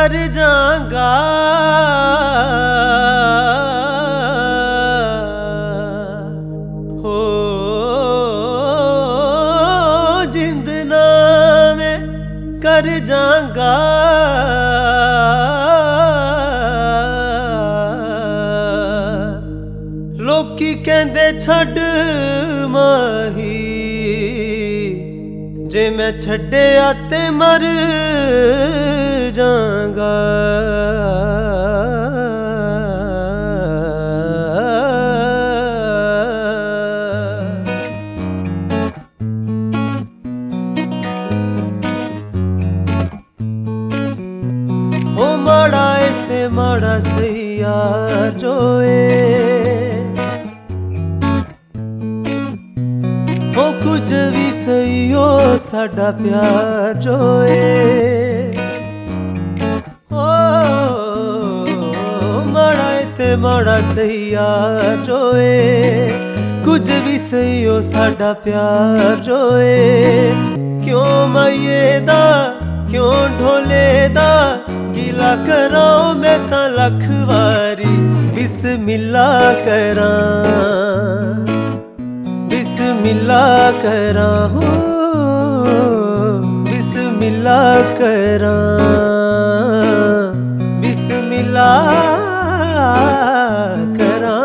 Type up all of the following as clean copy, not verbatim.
कर जांगा हो जिंद नामे कर जांगा लोकी कहंदे छड्ड माही जे मैं छड्डिया ते मर जांगा ओ माड़ा ते माड़ा सही यार जोए ओ कुछ भी सही हो साडा प्यार जोए ओ माड़ा ते माड़ा सही यार जोए कुछ भी सही हो साडा प्यार जोए क्यों माइये दा क्यों ढोले दा गिला करां मैं तां लख वारी बिस्मिल्लाह करां बिस्मिल्लाह करां हो बिस्मिल्लाह करां बिस्मिल्लाह करां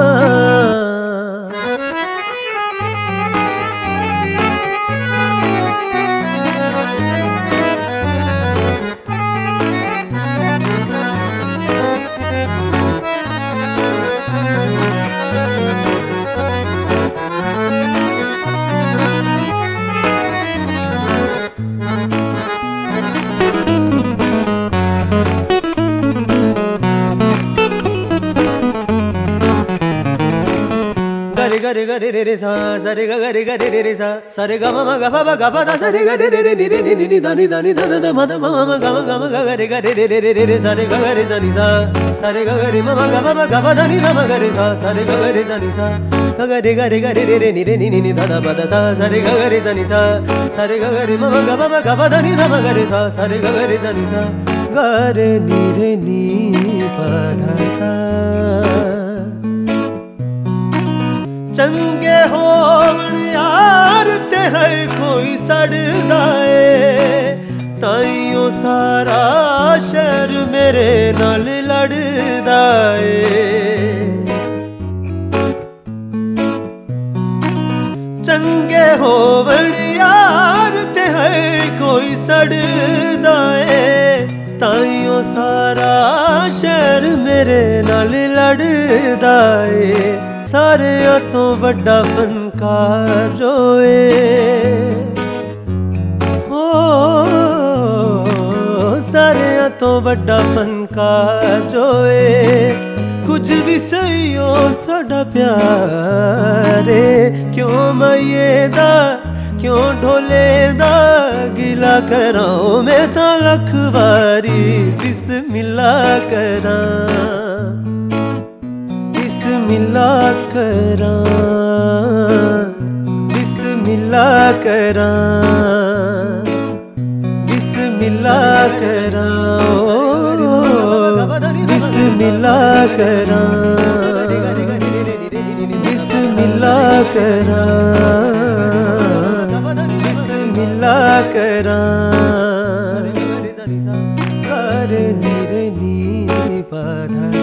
गरे गरे रे रे सा सा रे ग रे ग रे रे सा सा रे ग म ग प प ग प दा सा रे ग रे रे रे नि रे नि नि दा नि दा नि दा दा म दा म म ग म ग रे ग रे रे रे रे रे सा रे ग रे सा नि सा सा रे ग रे म म ग प ग प दा नि दा म ग रे सा सा रे ग रे सा नि सा ग रे ग रे ग रे रे नि रे नि नि दा दा प दा सा सा रे ग रे सा नि सा सा रे ग रे म म ग प दा नि दा म ग रे सा सा रे ग रे सा नि सा ग रे नि प दा सा चंगे होवण यार ते हर कोई सड़दा ए ताइयों सारा शहर मेरे नाल लड़दा ए चंगे होवण यार ते हर कोई सड़दा ए ताइयों सारा शहर मेरे नाल लड़दा ए सारे तो बड़ा फनकार जोए हो सारे तो बड़ा फनकार जोए कुछ भी सही हो साडा प्यारे क्यों माइये दा क्यों ढोले दा गिला करां मैं तां लख वारी बिस्मिल्लाह करां बिस्मिल्लाह करां बिस्मिल्लाह करां बिस्मिल्लाह करां बिस्मिल्लाह करां बिस्मिल्लाह करां बिस्मिल्लाह करां रे नि रे नि पा धा